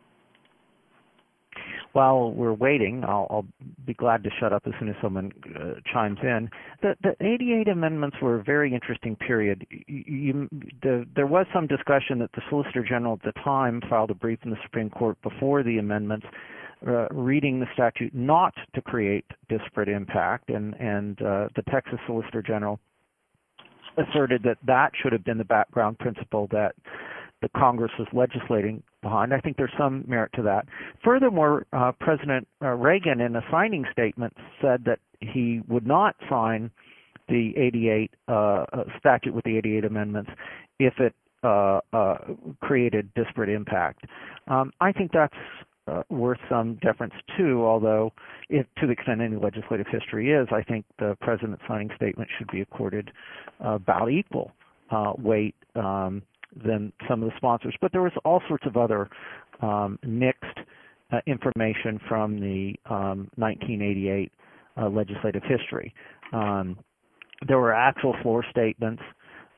While we're waiting, I'll, I'll be glad to shut up as soon as someone uh, chimes in. The, the eighty-eight amendments were a very interesting period. You, you, the, there was some discussion that the Solicitor General at the time filed a brief in the Supreme Court before the amendments, Uh, reading the statute not to create disparate impact, and, and uh, the Texas Solicitor General asserted that that should have been the background principle that the Congress was legislating behind. I think there's some merit to that. Furthermore, uh, President uh, Reagan, in a signing statement, said that he would not sign the eighty-eight uh, statute with the eighty-eight amendments if it uh, uh, created disparate impact. Um, I think that's Uh, worth some deference too, although if, to the extent any legislative history is, I think the President's signing statement should be accorded uh, about equal uh, weight um, than some of the sponsors. But there was all sorts of other um, mixed uh, information from the um, nineteen eighty-eight uh, legislative history. Um, there were actual floor statements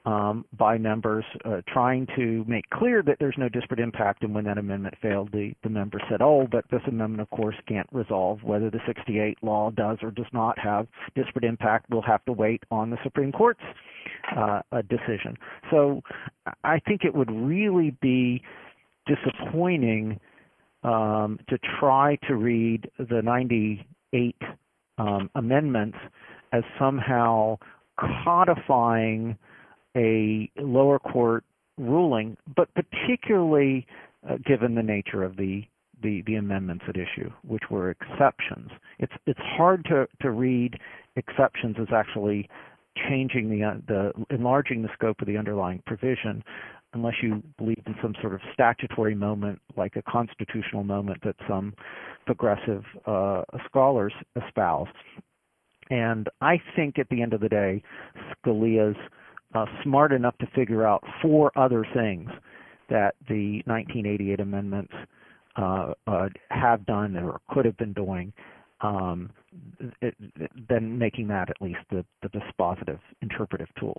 um, by members uh, trying to make clear that there's no disparate impact, and when that amendment failed, the, the members said, oh, but this amendment, of course, can't resolve whether the sixty-eight law does or does not have disparate impact. We'll have to wait on the Supreme Court's uh, a decision. So I think it would really be disappointing um, to try to read the ninety-eight um, amendments as somehow codifying a lower court ruling, but particularly uh, given the nature of the, the the amendments at issue, which were exceptions. It's it's hard to, to read exceptions as actually changing the uh, the enlarging the scope of the underlying provision, unless you believe in some sort of statutory moment, like a constitutional moment that some progressive uh, scholars espouse. And I think at the end of the day, Scalia's uh, smart enough to figure out four other things that the nineteen eighty-eight amendments uh, uh, have done or could have been doing, um, it, it, then making that at least the, the dispositive interpretive tool.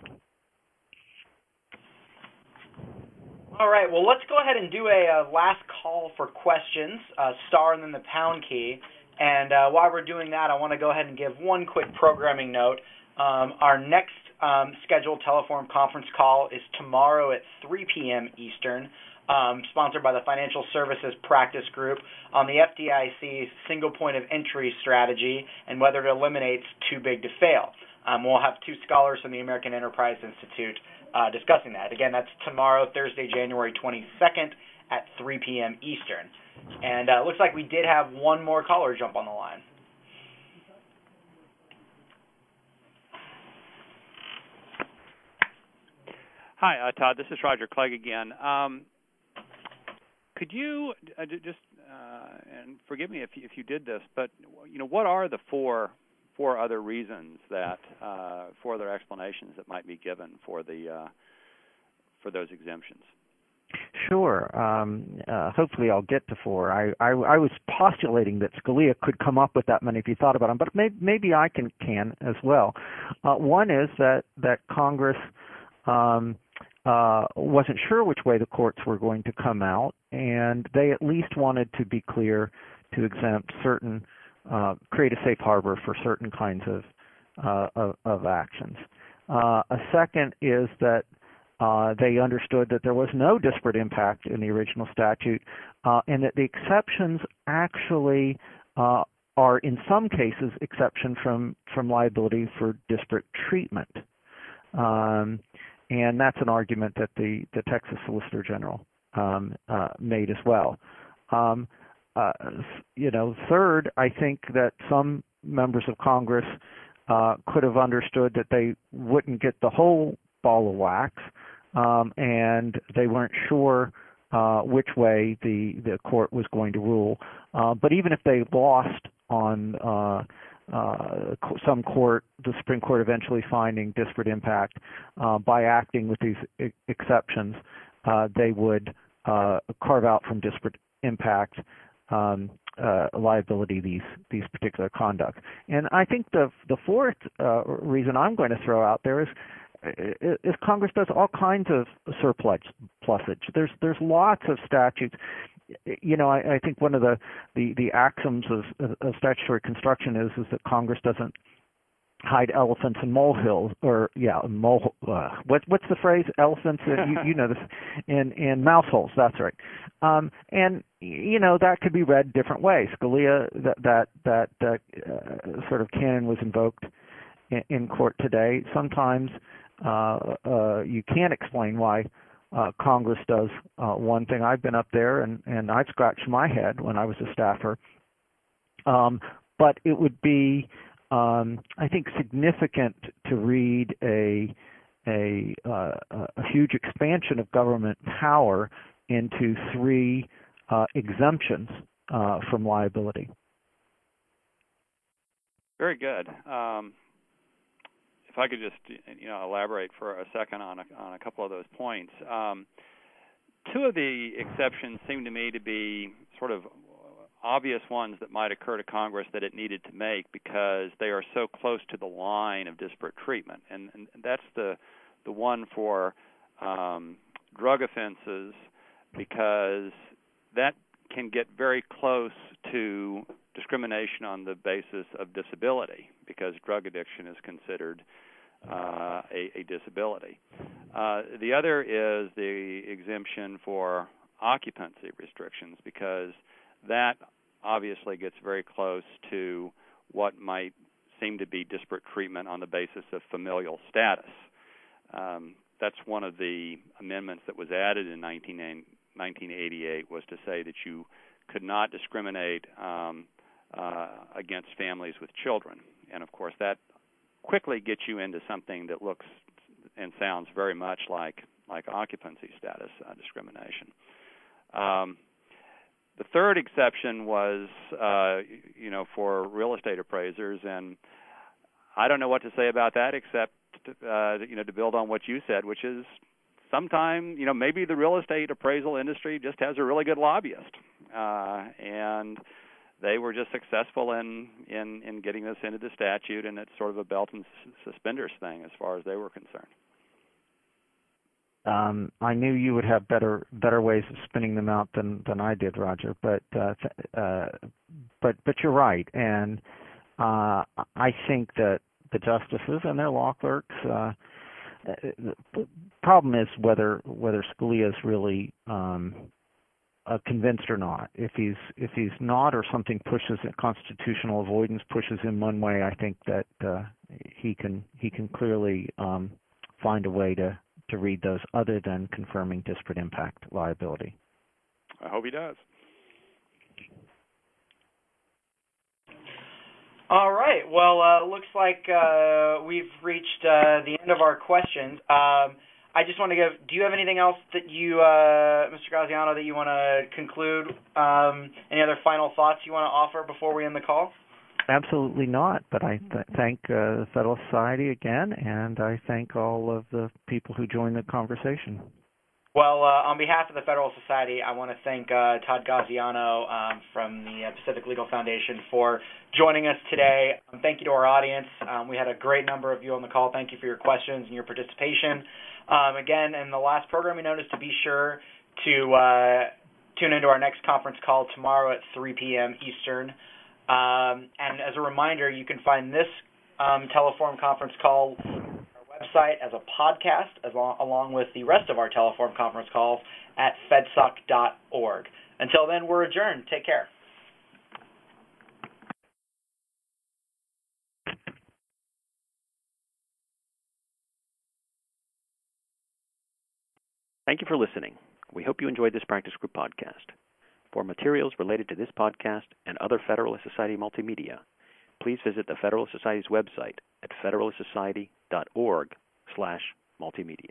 All right, well, let's go ahead and do a uh, last call for questions, uh, star and then the pound key. And uh, while we're doing that, I want to go ahead and give one quick programming note. Um, our next um, scheduled Teleforum conference call is tomorrow at three p.m. Eastern, um, sponsored by the Financial Services Practice Group on the F D I C's single point of entry strategy and whether it eliminates too big to fail. Um, we'll have two scholars from the American Enterprise Institute uh, discussing that. Again, that's tomorrow, Thursday, January twenty-second at three p.m. Eastern. And uh, looks like we did have one more caller jump on the line. Hi, uh, Todd. This is Roger Clegg again. Um, could you uh, just uh, and forgive me if you, if you did this, but you know, what are the four four other reasons that uh, four other explanations that might be given for the uh, for those exemptions? Sure. Um, uh, hopefully I'll get to four. I, I, I was postulating that Scalia could come up with that many if he thought about them, but maybe, maybe I can, can as well. Uh, one is that, that Congress um, uh, wasn't sure which way the courts were going to come out, and they at least wanted to be clear to exempt certain, uh, create a safe harbor for certain kinds of, uh, of, of actions. Uh, a second is that Uh, they understood that there was no disparate impact in the original statute, uh, and that the exceptions actually uh, are, in some cases, exception from, from liability for disparate treatment. Um, and that's an argument that the, the Texas Solicitor General um, uh, made as well. Um, uh, you know, third, I think that some members of Congress uh, could have understood that they wouldn't get the whole ball of wax, um, and they weren't sure uh, which way the, the court was going to rule. Uh, but even if they lost on uh, uh, some court, the Supreme Court eventually finding disparate impact uh, by acting with these e- exceptions, uh, they would uh, carve out from disparate impact um, uh, liability these these particular conduct. And I think the the fourth uh, reason I'm going to throw out there is. Is Congress does all kinds of surplusage. There's there's lots of statutes. You know, I, I think one of the, the, the axioms of, of statutory construction is is that Congress doesn't hide elephants in molehills, or yeah, mole. Uh, what what's the phrase? Elephants, in, you, you know this, in in mouse holes. That's right. Um, and you know that could be read different ways. Scalia, that that that, that uh, sort of canon was invoked in, in court today. Sometimes. Uh, uh, you can't explain why uh, Congress does uh, one thing. I've been up there and, and I've scratched my head when I was a staffer. Um, but it would be, um, I think, significant to read a a, uh, a huge expansion of government power into three uh, exemptions uh, from liability. Very good. Um, If I could just, you know, elaborate for a second on a, on a couple of those points. Um, two of the exceptions seem to me to be sort of obvious ones that might occur to Congress that it needed to make because they are so close to the line of disparate treatment, and, and that's the the one for um, drug offenses, because that can get very close to discrimination on the basis of disability, because drug addiction is considered uh, a, a disability. Uh, the other is the exemption for occupancy restrictions, because that obviously gets very close to what might seem to be disparate treatment on the basis of familial status. Um, that's one of the amendments that was added in nineteen eighty-eight, was to say that you could not discriminate um, uh, against families with children. And, of course, that quickly gets you into something that looks and sounds very much like, like occupancy status uh, discrimination. Um, the third exception was, uh, you know, for real estate appraisers, and I don't know what to say about that except, uh, you know, to build on what you said, which is sometime, you know, maybe the real estate appraisal industry just has a really good lobbyist, uh, and they were just successful in, in, in getting this into the statute, and it's sort of a belt and suspenders thing as far as they were concerned. Um, I knew you would have better better ways of spinning them out than, than I did, Roger. But uh, uh, but but you're right, and uh, I think that the justices and their law clerks. Uh, the problem is whether whether Scalia is really um, uh, convinced or not. If he's if he's not, or something pushes it, constitutional avoidance pushes him one way, I think that uh, he can he can clearly um, find a way to. to read those other than confirming disparate impact liability. I hope he does. All right. Well, uh, looks like uh, we've reached uh, the end of our questions. Um, I just want to give, do you have anything else that you, uh, Mister Gaziano, that you want to conclude? Um, any other final thoughts you want to offer before we end the call? Absolutely not, but I th- thank uh, the Federal Society again, and I thank all of the people who joined the conversation. Well, uh, on behalf of the Federal Society, I want to thank uh, Todd Gaziano um, from the Pacific Legal Foundation for joining us today. Um, thank you to our audience. Um, we had a great number of you on the call. Thank you for your questions and your participation. Um, again, in the last programming notice, to be sure to uh, tune into our next conference call tomorrow at three p.m. Eastern. Um, and as a reminder, you can find this um, Teleforum conference call on our website as a podcast, as long, along with the rest of our Teleforum conference calls at fedsoc dot org. Until then, we're adjourned. Take care. Thank you for listening. We hope you enjoyed this Practice Group podcast. For materials related to this podcast and other Federalist Society multimedia, please visit the Federalist Society's website at federalist society dot org slash multimedia.